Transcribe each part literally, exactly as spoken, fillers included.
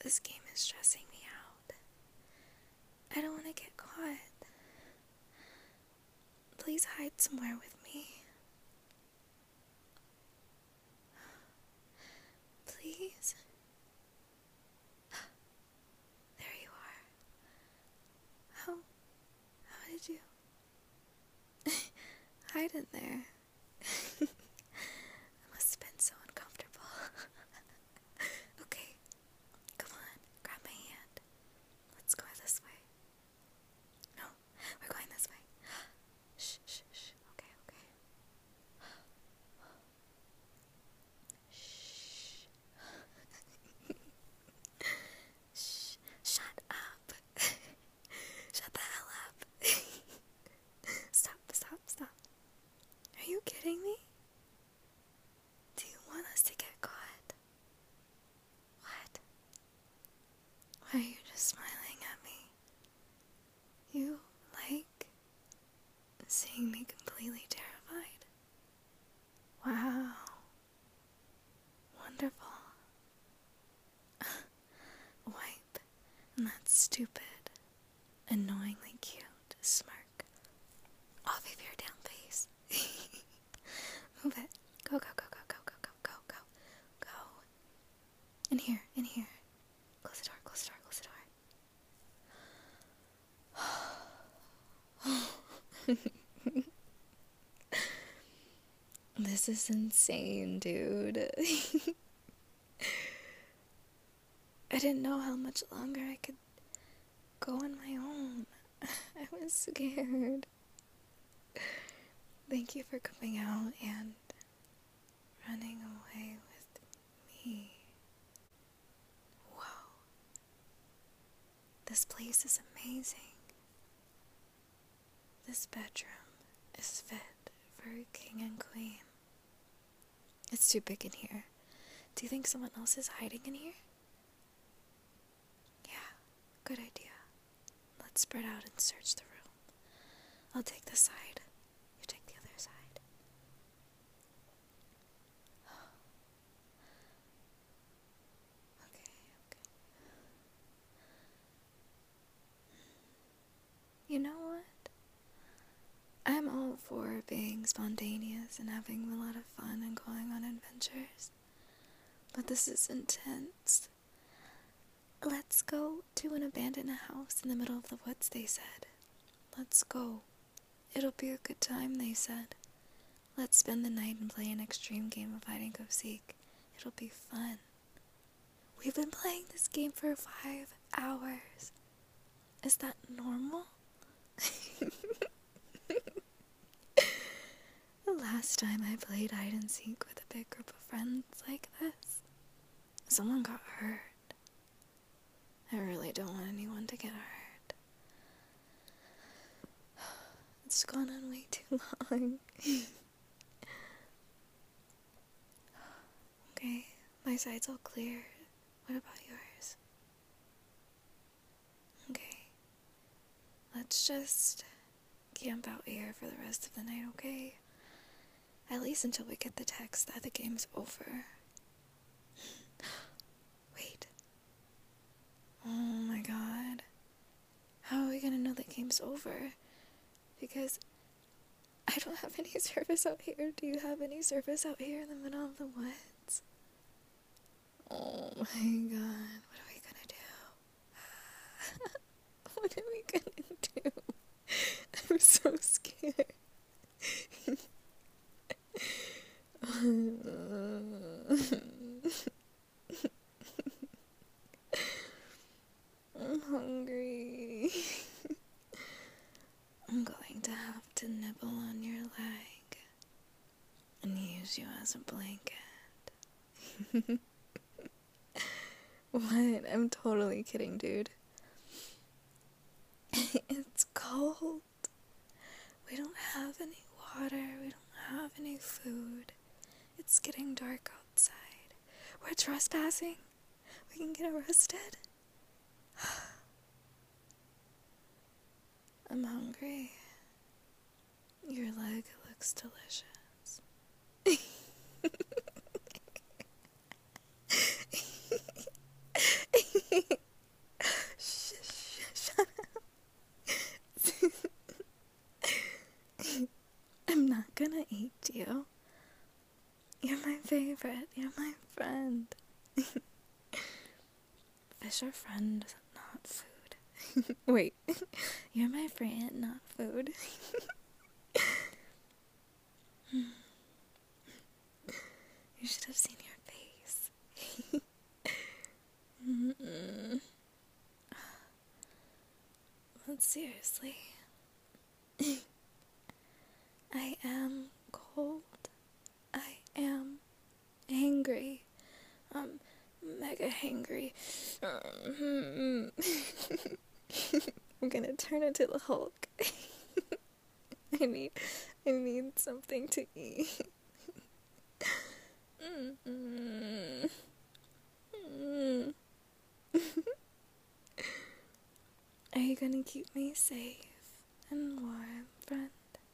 This game is stressing me out. I don't want to get caught. Please hide somewhere with me. Please? There you are. How... how did you... hide in there? It must have been so uncomfortable. Okay, come on, grab my hand. Let's go this way. No, we're going this way. Shh, shh, shh. Okay, okay. Shh. Shh. Shut up. Shut the hell up. Stop, stop, stop. Are you kidding me? Do you want us to get caught? What? Why are you just smiling at me? You like seeing me completely terrified? Wow. Wonderful. Wipe that stupid, annoyingly cute smirk off of your down face. Move it. Go, go, go, go, go, go, go, go, go, go. In here, in here. Close the door, close the door, close the door. This is insane, dude. I didn't know how much longer I could go on my own. I was scared. Thank you for coming out and running away with me. Whoa. This place is amazing. This bedroom is fit for a king and queen. It's too big in here. Do you think someone else is hiding in here? Yeah, good idea. Let's spread out and search the room. I'll take this side. You take the other side. Okay, okay. You know what? I'm all for being spontaneous and having a lot of fun and going on adventures. But this is intense. Let's go to an abandoned house in the middle of the woods, they said. Let's go. It'll be a good time, they said. Let's spend the night and play an extreme game of hide and go seek. It'll be fun. We've been playing this game for five hours. Is that normal? The last time I played hide and seek with a big group of friends like this, someone got hurt. I really don't want anyone to get hurt. It's gone on way too long. Okay, my side's all clear. What about yours? Okay. Let's just camp out here for the rest of the night, okay? At least until we get the text that the game's over. Wait. Oh my god. How are we gonna know the game's over? Because I don't have any service out here. Do you have any service out here in the middle of the woods? Oh my god. What are we gonna do? What are we gonna do? I'm so scared. I'm hungry. I'm going to have to nibble on your leg and use you as a blanket. What? I'm totally kidding, dude. It's cold. We don't have any water. We don't have any food. It's getting dark outside. We're trespassing. We can get arrested. I'm hungry. Your leg looks delicious. loved you. You're my favorite. You're my friend. Fish are friend, not food. Wait. You're my friend, not food. You should have seen your face. Mm-mm. But seriously, I am cold. I am angry. I'm mega hangry. I'm gonna turn into the Hulk. I need, I need something to eat. Mm-mm. Mm. Are you gonna keep me safe and warm, friend?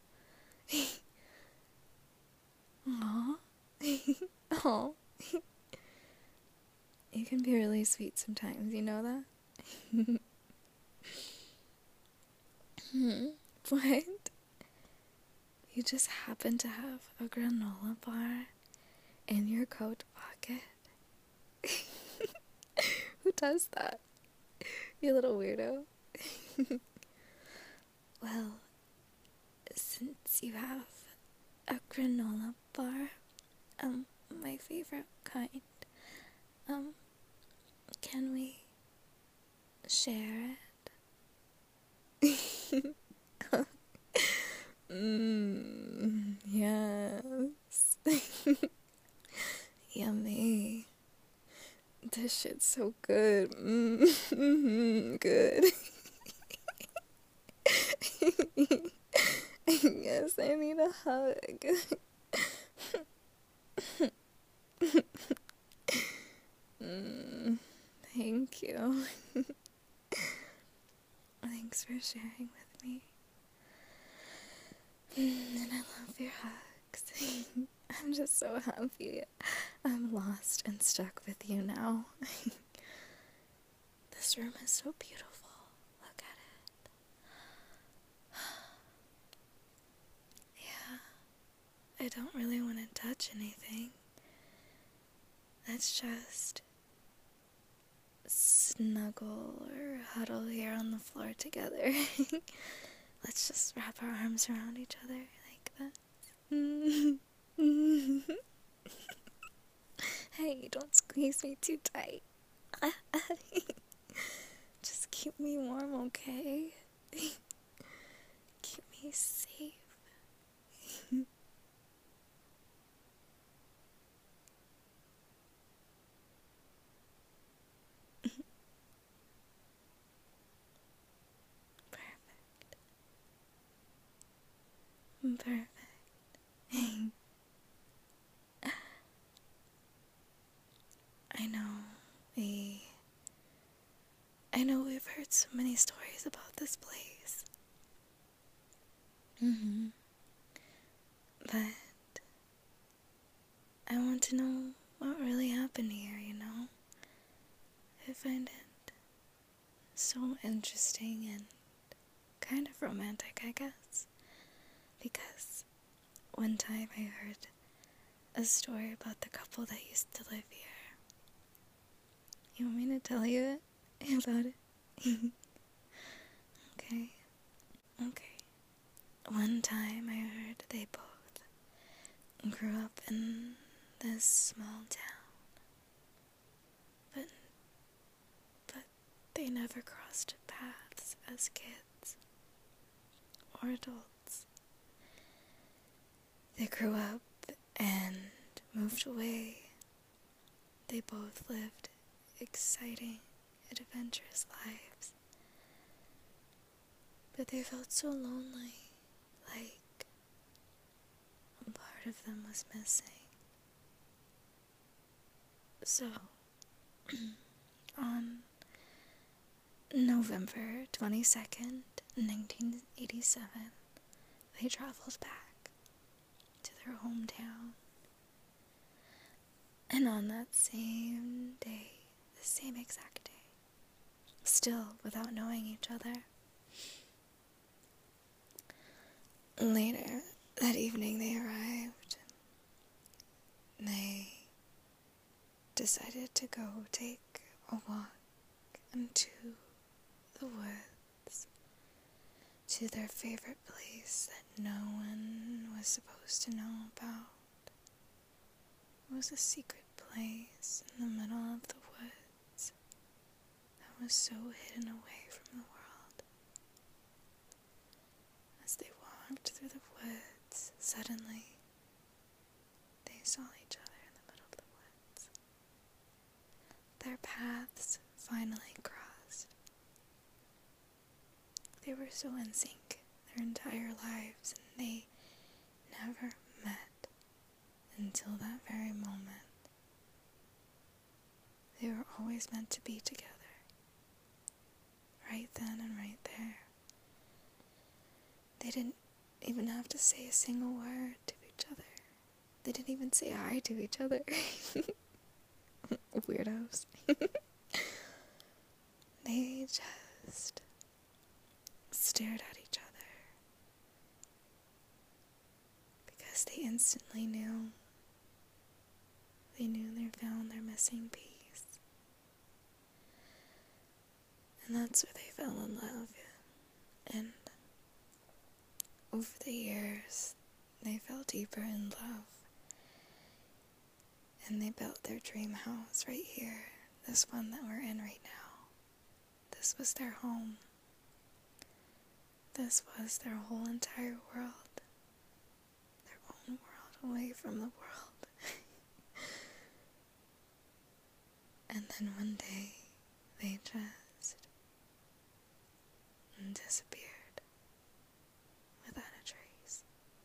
Aww. Aww. You can be really sweet sometimes, you know that? Hmm. What? You just happen to have a granola bar in your coat pocket? Who does that? You little weirdo. Well, since you have a granola bar, um, my favorite kind, um, can we share it? Mmm, yes. Yummy. This shit's so good. Mmm, good. Yes, I need a hug. Mm, thank you. Thanks for sharing with me. And I love your hugs. I'm just so happy I'm lost and stuck with you now. This room is so beautiful. Look at it. Yeah, I don't really want to touch anything. Let's just snuggle or huddle here on the floor together. Let's just wrap our arms around each other like that. Hey, don't squeeze me too tight. Just keep me warm, okay? Keep me safe. Perfect. Perfect. I know we I know we've heard so many stories about this place. Mm-hmm. But I want to know what really happened here, you know? I find it so interesting and kind of romantic, I guess. Because one time I heard a story about the couple that used to live here. You want me to tell you it? About it? Okay. Okay. One time I heard they both grew up in this small town. But, but they never crossed paths as kids or adults. They grew up and moved away. They both lived exciting, adventurous lives. But they felt so lonely, like a part of them was missing. So, on November twenty-second, nineteen eighty-seven, they traveled back to their hometown. And on that same day, the same exact day, still without knowing each other, later that evening they arrived they decided to go take a walk into the woods to their favorite place that no one was supposed to know about. It was a secret place in the middle of the woods that was so hidden away from the world. As they walked through the woods, suddenly they saw each other in the middle of the woods. Their paths finally crossed. They were so in sync their entire lives, and they never met until that very moment. They were always meant to be together, right then and right there. They didn't even have to say a single word to each other. They didn't even say hi to each other. Weirdos. They just stared at each other because they instantly knew. They knew they found their missing piece. And that's where they fell in love. And over the years, they fell deeper in love. And they built their dream house right here, this one that we're in right now. This was their home. This was their whole entire world. Their own world away from the world. And then one day, they just disappeared without a trace.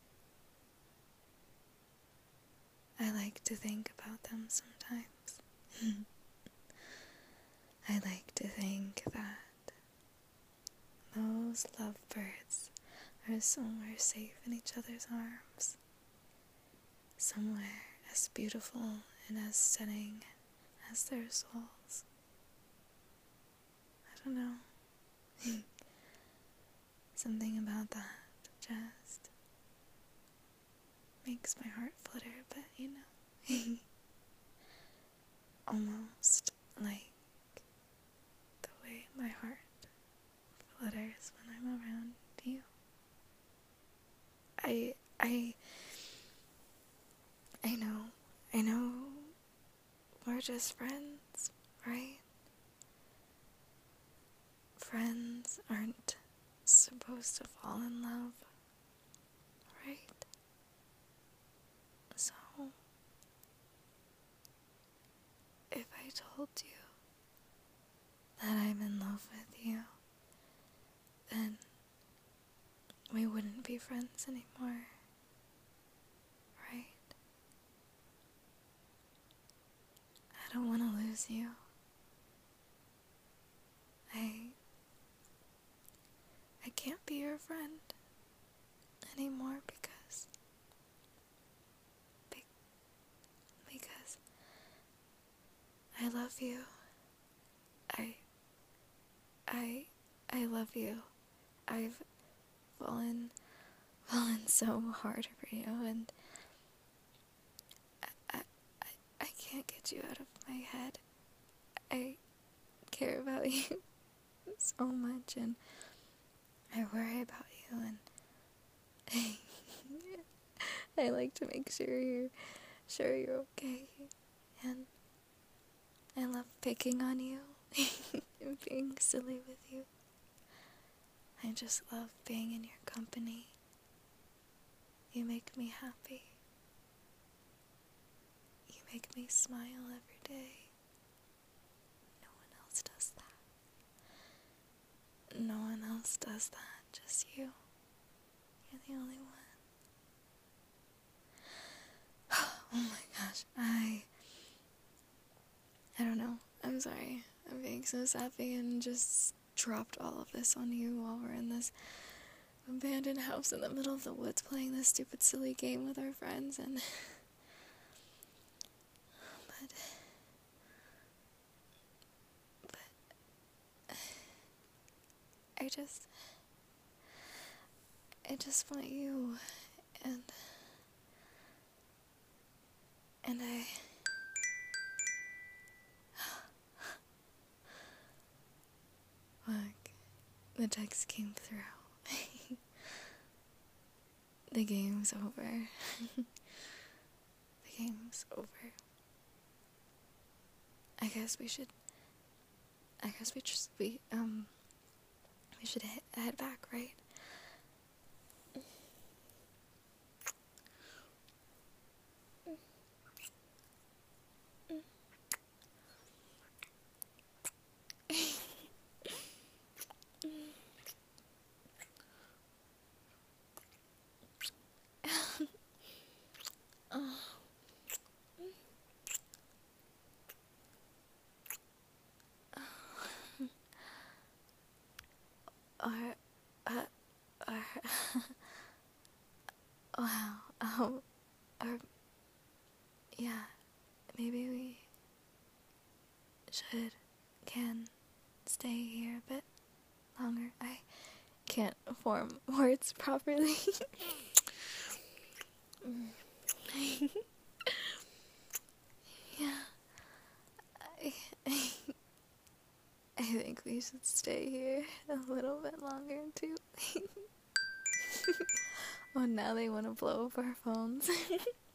I like to think about them sometimes. I like to think that those lovebirds are somewhere safe in each other's arms. Somewhere as beautiful and as stunning as their souls. I don't know. Something about that just makes my heart flutter a bit, you know. Almost like the way my heart flutters when I'm around you. I, I, I know, I know we're just friends, right? Friends aren't supposed to fall in love, right? So, if I told you that I'm in love with you, then we wouldn't be friends anymore, right? I don't want to lose you. I I can't be your friend anymore because be, because I love you. I I I love you. I've fallen fallen so hard for you, and I, I, I can't get you out of my head. I care about you so much, and I worry about you, and I like to make sure you're sure you're okay, and I love picking on you and being silly with you. I just love being in your company. You make me happy. You make me smile every day. No one else does that. No one else does that, just you. You're the only one. Oh my gosh, I... I don't know. I'm sorry. I'm being so sappy and just dropped all of this on you while we're in this abandoned house in the middle of the woods playing this stupid silly game with our friends, and but but I just I just want you, and And I... Look, the text came through. The game's over. The game's over. I guess we should... I guess we just... We, um... We should he- head back, right? Or, uh, or, wow, um, or, yeah, maybe we should, can stay here a bit longer. I can't form words properly. Yeah, I, I think we should stay here a little bit longer too. Oh, now they want to blow up our phones.